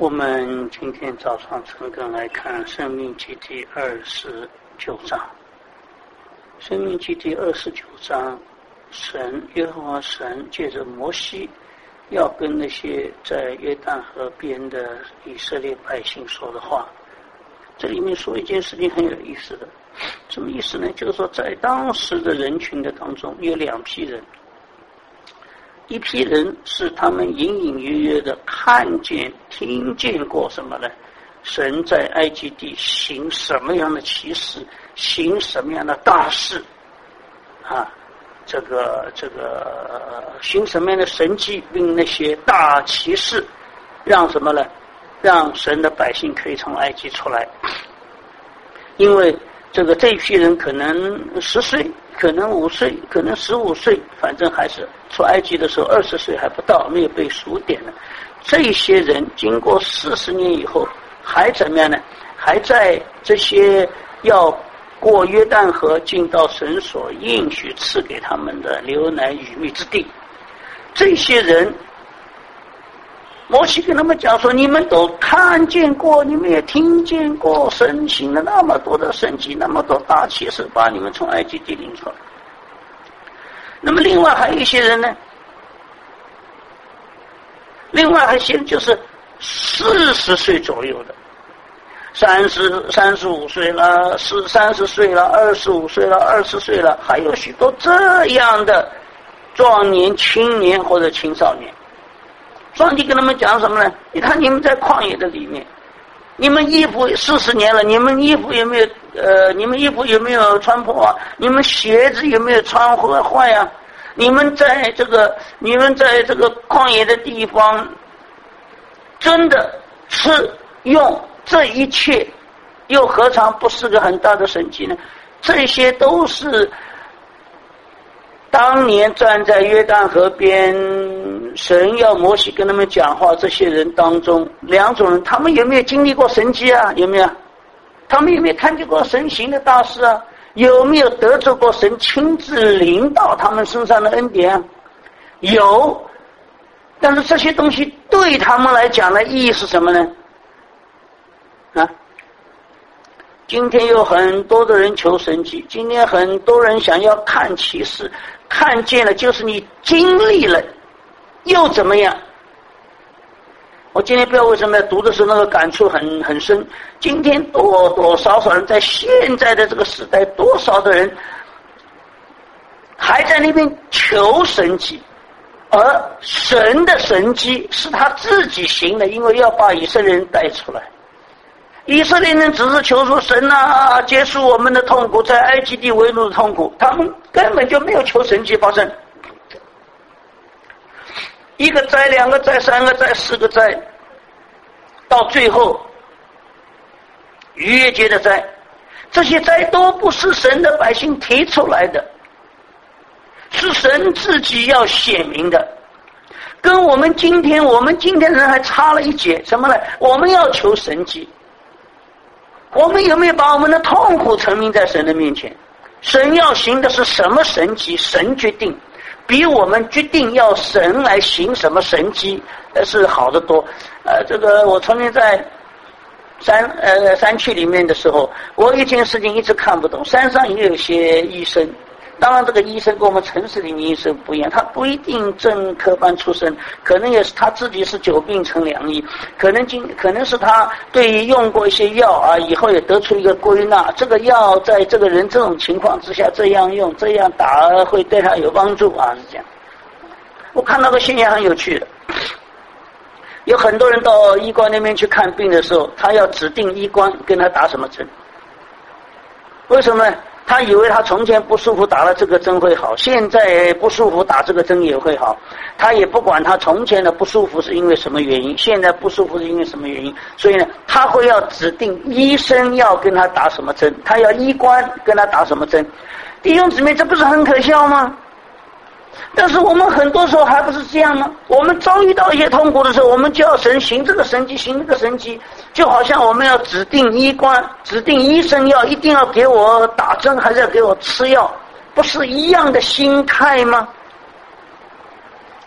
我们今天早上陈根来看《生命记》第29章。《生命记》第29章，耶和华神借着摩西，要跟那些在约旦河边的以色列百姓说的话。这里面说一件事情很有意思的，什么意思呢？就是说，在当时的人群的当中，有两批人。一批人是他们隐隐约约的看见、听见过什么呢？神在埃及地行什么样的奇事，行什么样的大事啊？行什么样的神迹，并那些大奇事，让什么呢？让神的百姓可以从埃及出来。因为这一批人可能10岁，可能5岁，可能15岁，反正还是出埃及的时候20岁还不到，没有被数点呢。这些人经过40年以后，还怎么样呢？还在这些要过约旦河进到神所应许赐给他们的流奶与蜜之地。这些人，摩西跟他们讲说，你们都看见过，你们也听见过神行了那么多的神迹，那么多大奇事，把你们从埃及地领出来。那么另外还有一些人呢，另外还有一些人就是40岁左右的，35岁了，30岁了，25岁了，20岁了，还有许多这样的壮年、青年或者青少年。上帝跟他们讲什么呢？你看你们在旷野的里面，你们衣服40年了，你们衣服有没有穿破啊？你们鞋子有没有穿坏呀？你们在这个旷野的地方，真的是用这一切，又何尝不是个很大的神迹呢？这些都是当年站在约旦河边，神要摩西跟他们讲话，这些人当中两种人，他们有没有经历过神迹啊？有没有？他们有没有看见过神行的大事啊？有没有得着过神亲自领导他们身上的恩典啊？有，但是这些东西对他们来讲的意义是什么呢？今天有很多的人求神迹，今天很多人想要看奇事，看见了就是你经历了又怎么样？我今天不知道为什么读的时候那个感触很深。今天多多少少人在现在的这个时代，多少的人还在那边求神迹，而神的神迹是他自己行的，因为要把以色列人带出来。以色列人只是求说神啊，结束我们的痛苦，在埃及地为奴的痛苦，他们根本就没有求神迹发生。1个灾，2个灾，3个灾，4个灾，到最后逾越节的灾，这些灾都不是神的百姓提出来的，是神自己要显明的。跟我们今天人还差了一截，什么呢？我们要求神迹，我们有没有把我们的痛苦陈明在神的面前？神要行的是什么神迹，神决定，比我们决定要神来行什么神迹是好得多。我曾经在山区里面的时候，我一件事情一直看不懂。山上也有些医生，当然这个医生跟我们城市里面医生不一样，他不一定正科班出身，可能也是他自己是久病成良医，可能是他对于用过一些药啊，以后也得出一个归纳，这个药在这个人这种情况之下这样用这样打会对他有帮助啊，是这样。我看到个现象很有趣的，有很多人到医官那边去看病的时候，他要指定医官跟他打什么针。为什么呢？他以为他从前不舒服打了这个针会好，现在不舒服打这个针也会好。他也不管他从前的不舒服是因为什么原因，现在不舒服是因为什么原因，所以呢，他会要指定医生要跟他打什么针，他要医官跟他打什么针。弟兄姊妹，这不是很可笑吗？但是我们很多时候还不是这样吗？我们遭遇到一些痛苦的时候，我们就要神行这个神迹，行那个神迹，就好像我们要指定医官、指定医生一定要给我打针，还是要给我吃药，不是一样的心态吗？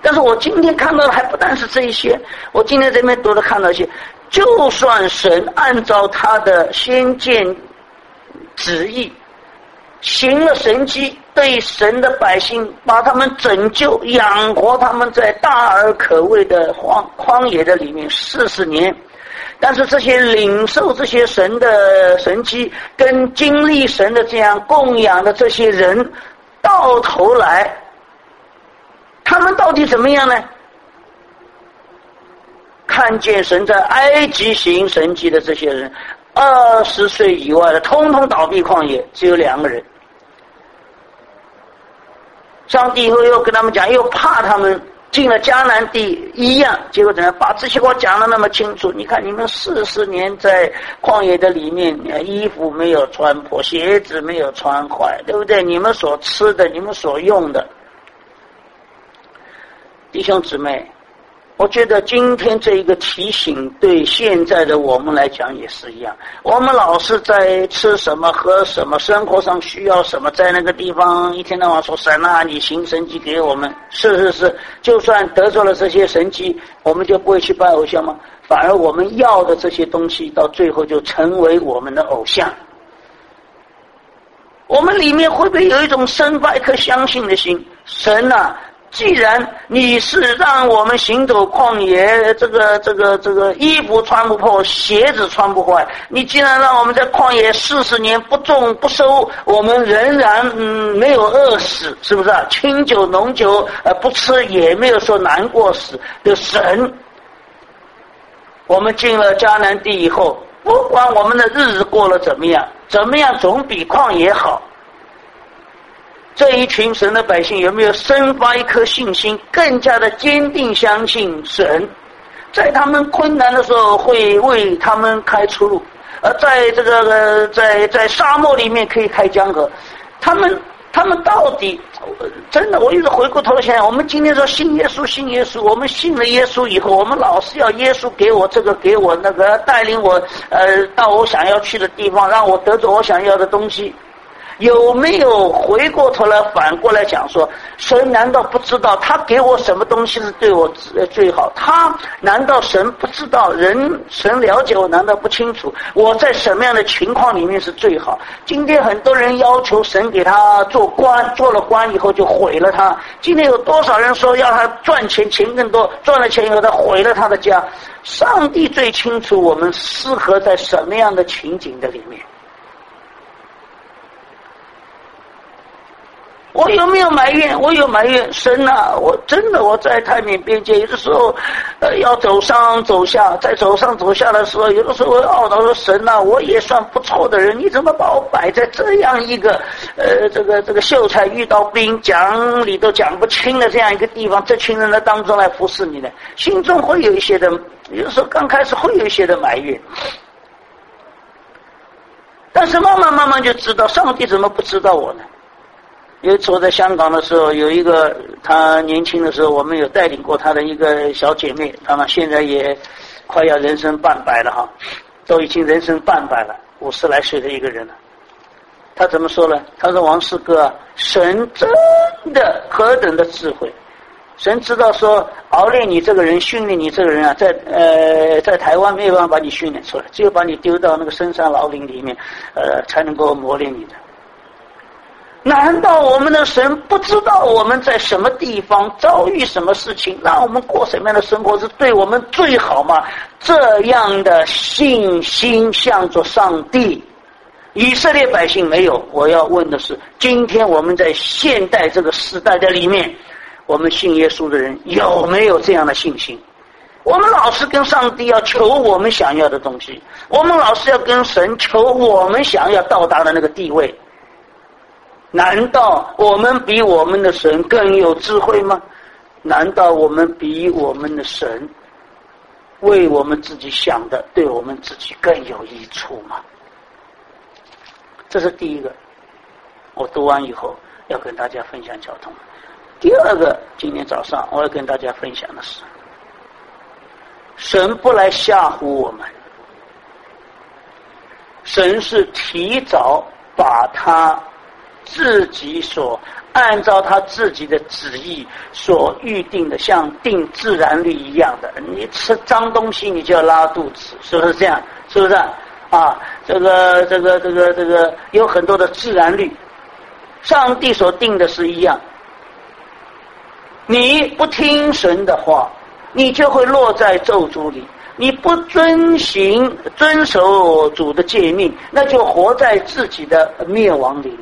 但是我今天看到的还不但是这一些，我今天这边读的看到一些，就算神按照他的先见旨意行了神迹，对神的百姓把他们拯救养活他们在大而可畏的荒野的里面40年，但是这些领受这些神的神迹跟经历神的这样供养的这些人，到头来他们到底怎么样呢？看见神在埃及行神迹的这些人，20岁以外的通通倒闭旷野，只有2个人。上帝以后又跟他们讲，又怕他们进了迦南地一样，结果怎样？把这些话讲得那么清楚。你看你们40年在旷野的里面，衣服没有穿破，鞋子没有穿坏，对不对？你们所吃的，你们所用的，弟兄姊妹，我觉得今天这一个提醒对现在的我们来讲也是一样。我们老是在吃什么喝什么，生活上需要什么，在那个地方一天到晚说神啊，你行神迹给我们，是，就算得着了这些神迹，我们就不会去拜偶像吗？反而我们要的这些东西到最后就成为我们的偶像。我们里面会不会有一种生发一颗相信的心？神啊，既然你是让我们行走旷野，这个衣服穿不破，鞋子穿不坏，你既然让我们在旷野40年不种不收，我们仍然没有饿死，是不是啊？清酒浓酒不吃也没有说难过死的神，我们进了迦南地以后，不管我们的日子过了怎么样总比旷野好。这一群神的百姓有没有生发一颗信心，更加的坚定相信神，在他们困难的时候会为他们开出路，在这个在沙漠里面可以开江河。他们到底真的，我一直回过头想，我们今天说信耶稣，我们信了耶稣以后，我们老是要耶稣给我这个给我那个，带领我到我想要去的地方，让我得着我想要的东西。有没有回过头来反过来讲说，神难道不知道他给我什么东西是对我最好？他难道神不知道？神了解我难道不清楚？我在什么样的情况里面是最好？今天很多人要求神给他做官，做了官以后就毁了他。今天有多少人说要他赚钱，钱更多，赚了钱以后他毁了他的家？上帝最清楚我们适合在什么样的情景的里面。我有没有埋怨？我有埋怨神啊！我真的我在泰缅边界，有的时候要走上走下，在走上走下的时候，有的时候我懊恼说神啊，我也算不错的人，你怎么把我摆在这样一个这个秀才遇到兵，讲理都讲不清的这样一个地方，这群人的当中来服侍你呢？心中会有一些的，有的时候刚开始会有一些的埋怨，但是慢慢就知道，上帝怎么不知道我呢？有一次我在香港的时候，有一个他年轻的时候，我们有带领过他的一个小姐妹，她呢现在也快要人生半百了哈，都已经人生半百了，50来岁的一个人了。他怎么说呢？他说王师哥啊，神真的何等的智慧，神知道说熬练你这个人，训练你这个人啊，在台湾没有办法把你训练出来，只有把你丢到那个深山老林里面才能够磨练你的。难道我们的神不知道我们在什么地方遭遇什么事情，让我们过什么样的生活是对我们最好吗？这样的信心向着上帝，以色列百姓没有。我要问的是，今天我们在现代这个时代的里面，我们信耶稣的人有没有这样的信心？我们老是跟上帝要求我们想要的东西，我们老是要跟神求我们想要到达的那个地位。难道我们比我们的神更有智慧吗？难道我们比我们的神为我们自己想的对我们自己更有益处吗？这是第一个，我读完以后要跟大家分享交通。第二个，今天早上我要跟大家分享的是，神不来吓唬我们，神是提早把他自己所按照他自己的旨意所预定的，像定自然律一样的。你吃脏东西你就要拉肚子，是不是这样？是不是啊？这个有很多的自然律，上帝所定的是一样。你不听神的话，你就会落在咒诅里；你不遵守主的诫命，那就活在自己的灭亡里面。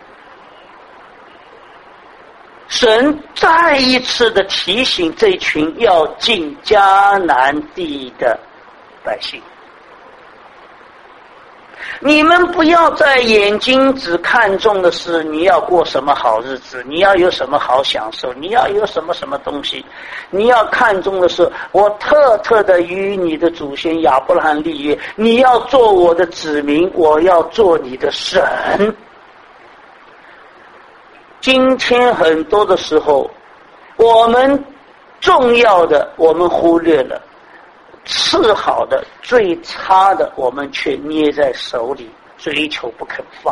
神再一次的提醒这群要进迦南地的百姓，你们不要在眼睛只看重的是你要过什么好日子，你要有什么好享受，你要有什么东西，你要看重的是我特的与你的祖先亚伯拉罕立约，你要做我的子民，我要做你的神。今天很多的时候，我们重要的我们忽略了，次好的最差的我们却捏在手里，追求不肯放。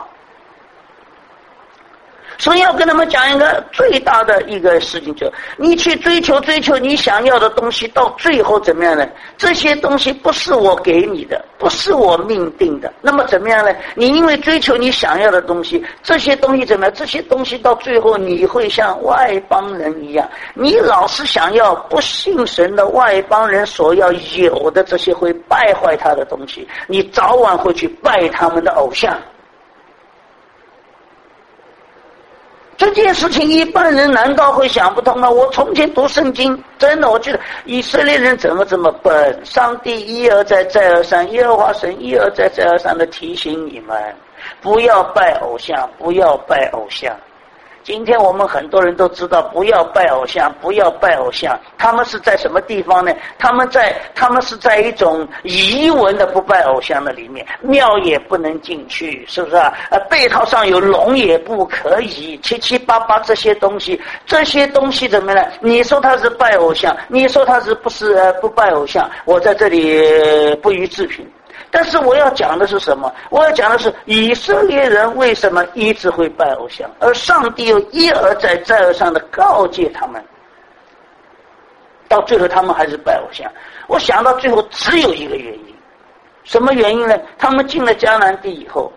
所以要跟他们讲一个最大的一个事情，就你去追求你想要的东西，到最后怎么样呢？这些东西不是我给你的，不是我命定的，那么怎么样呢？你因为追求你想要的东西，这些东西怎么样？这些东西到最后你会像外邦人一样，你老是想要不信神的外邦人所要有的这些会败坏他的东西，你早晚会去拜他们的偶像。这件事情一般人难道会想不通吗？我从前读圣经，真的我觉得以色列人怎么这么笨？上帝一而再再而三，耶和华神一而再再而三的提醒你们，不要拜偶像，不要拜偶像。今天我们很多人都知道不要拜偶像，不要拜偶像。他们是在什么地方呢？他们是在一种遗文的不拜偶像的里面，庙也不能进去，是不是啊？背套上有龙也不可以，七七八八这些东西怎么呢？你说他是拜偶像，你说他是不拜偶像，我在这里不予置评。但是我要讲的是什么？我要讲的是以色列人为什么一直会拜偶像，而上帝又一而再再而三的告诫他们，到最后他们还是拜偶像。我想到最后只有一个原因，什么原因呢？他们进了迦南地以后，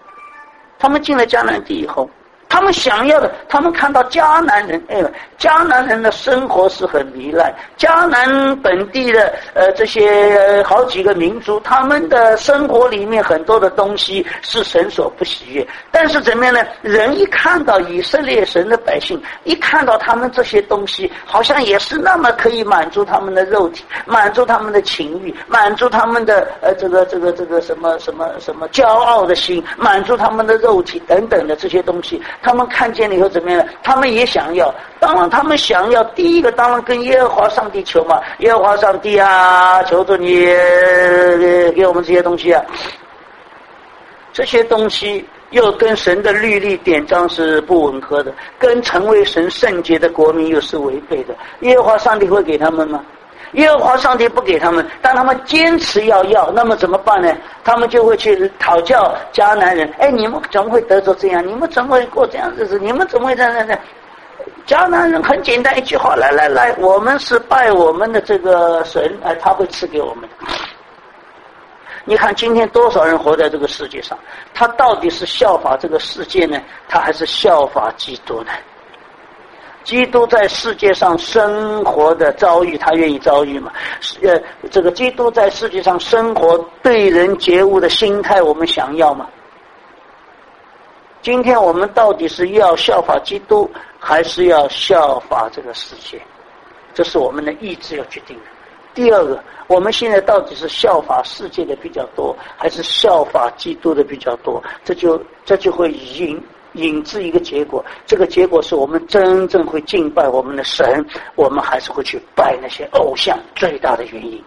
他们想要的，他们看到迦南人，迦南人的生活是很糜烂，迦南本地的这些好几个民族，他们的生活里面很多的东西是神所不喜悦。但是怎么样呢？人一看到以色列神的百姓，一看到他们这些东西，好像也是那么可以满足他们的肉体，满足他们的情欲，满足他们的这个什么骄傲的心，满足他们的肉体等等的这些东西。他们看见了以后怎么样？他们也想要。当然他们想要，第一个当然跟耶和华上帝求嘛，耶和华上帝啊，求着你给我们这些东西啊。这些东西又跟神的律例典章是不吻合的，跟成为神圣洁的国民又是违背的。耶和华上帝会给他们吗？耶和华上帝不给他们，但他们坚持要，那么怎么办呢？他们就会去讨教迦南人，你们怎么会得着这样？你们怎么会过这样日子？你们怎么会这样？迦南人很简单一句话，来，我们是拜我们的这个神，他会赐给我们。你看今天多少人活在这个世界上，他到底是效法这个世界呢，他还是效法基督呢？基督在世界上生活的遭遇，他愿意遭遇吗？这个基督在世界上生活对人觉悟的心态，我们想要吗？今天我们到底是要效法基督，还是要效法这个世界？这是我们的意志要决定的。第二个，我们现在到底是效法世界的比较多，还是效法基督的比较多？这就会引致一个结果，这个结果是我们真正会敬拜我们的神，我们还是会去拜那些偶像，最大的原因。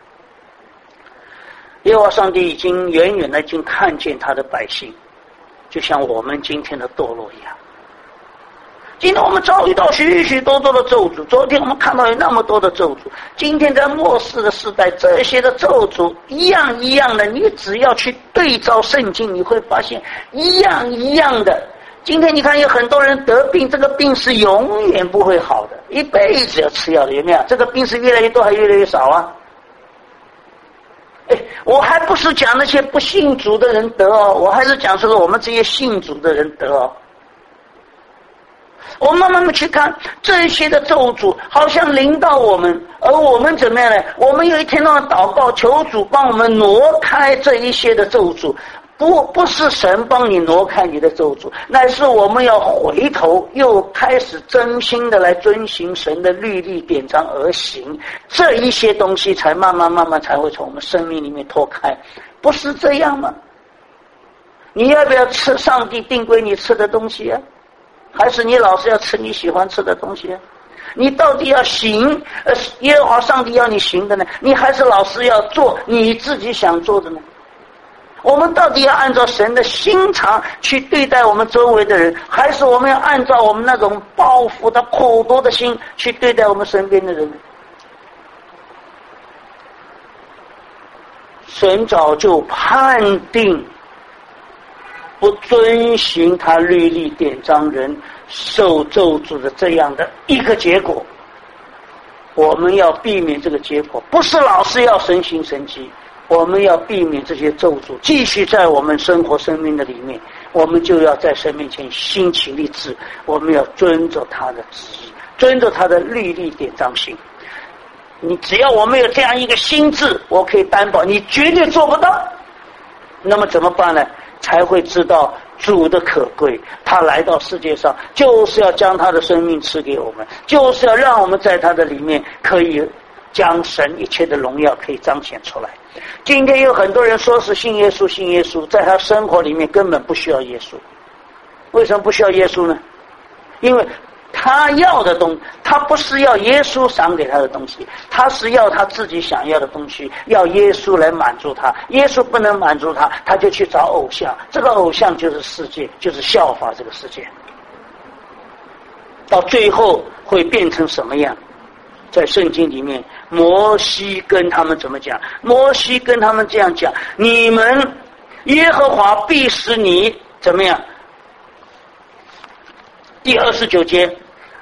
耶和华上帝已经远远的已经看见他的百姓，就像我们今天的堕落一样。今天我们遭遇到许许多多的咒诅，昨天我们看到有那么多的咒诅，今天在末世的时代，这些的咒诅一样的，你只要去对照圣经，你会发现一样的， 今天你看有很多人得病，这个病是永远不会好的，一辈子要吃药的，有没有？这个病是越来越多还越来越少啊？我还不是讲那些不信主的人得哦，我还是讲说我们这些信主的人得哦。我们慢慢的去看这些的咒诅好像临到我们，而我们怎么样呢？我们有一天到晚祷告求主帮我们挪开这一些的咒诅，不是神帮你挪开你的咒诅，乃是我们要回头又开始真心的来遵行神的律例典章而行，这一些东西才慢慢才会从我们生命里面脱开，不是这样吗？你要不要吃上帝定规你吃的东西啊？还是你老是要吃你喜欢吃的东西啊？你到底要行耶和华上帝要你行的呢，你还是老是要做你自己想做的呢？我们到底要按照神的心肠去对待我们周围的人，还是我们要按照我们那种报复的苦毒的心去对待我们身边的人呢？神早就判定不遵行他律例典章人受咒诅的这样的一个结果，我们要避免这个结果，不是老是要神行神迹，我们要避免这些咒诅继续在我们生活生命的里面，我们就要在神面前兴起立志，我们要遵守他的旨意，遵守他的律例典章行。你只要我们有这样一个心志，我可以担保你绝对做不到。那么怎么办呢？才会知道主的可贵，他来到世界上就是要将他的生命赐给我们，就是要让我们在他的里面可以将神一切的荣耀可以彰显出来。今天有很多人说是信耶稣，在他生活里面根本不需要耶稣。为什么不需要耶稣呢？因为他要的东西，他不是要耶稣赏给他的东西，他是要他自己想要的东西，要耶稣来满足他。耶稣不能满足他，他就去找偶像，这个偶像就是世界，就是效法这个世界。到最后会变成什么样？在圣经里面，摩西跟他们怎么讲？摩西跟他们这样讲：你们耶和华必使你怎么样？第29节，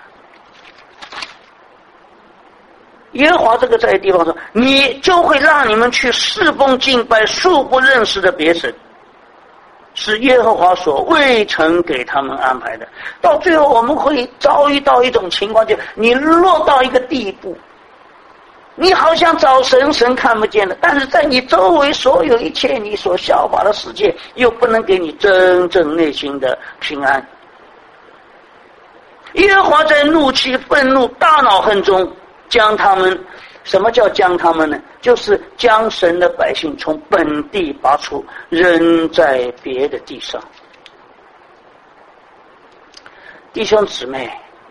耶和华这个在地方说，你就会让你们去侍奉敬拜素不认识的别神，是耶和华所未曾给他们安排的。到最后我们会遭遇到一种情况，就你落到一个地步，你好像找神，神看不见了，但是在你周围所有一切你所效法的世界又不能给你真正内心的平安。耶和华在怒气愤怒大恼恨中将他们，什么叫将他们呢？就是将神的百姓从本地拔出，扔在别的地上。弟兄姊妹，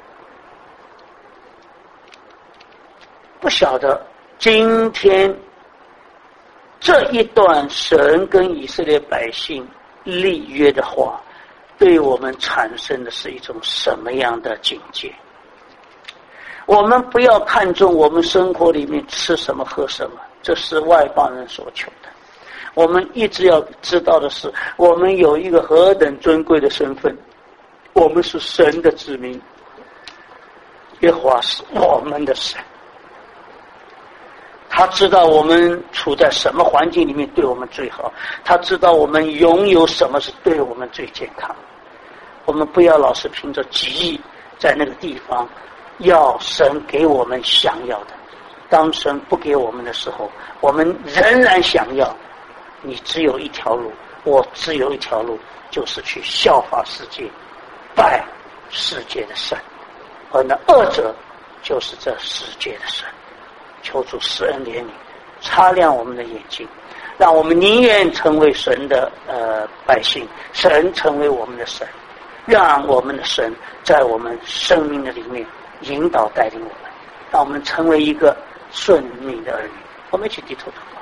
不晓得今天这一段神跟以色列百姓立约的话，对我们产生的是一种什么样的境界？我们不要看重我们生活里面吃什么喝什么，这是外邦人所求的。我们一直要知道的是，我们有一个何等尊贵的身份，我们是神的子民，耶和华是我们的神。他知道我们处在什么环境里面对我们最好，他知道我们拥有什么是对我们最健康。我们不要老是凭着己意在那个地方要神给我们想要的，当神不给我们的时候，我们仍然想要。你只有一条路，我只有一条路，就是去效法世界，拜世界的神，而那二者就是这世界的神。求主施恩怜悯，擦亮我们的眼睛，让我们宁愿成为神的百姓，神成为我们的神，让我们的神在我们生命的里面引导带领我们，让我们成为一个顺命的儿女。我们一起低头祷告。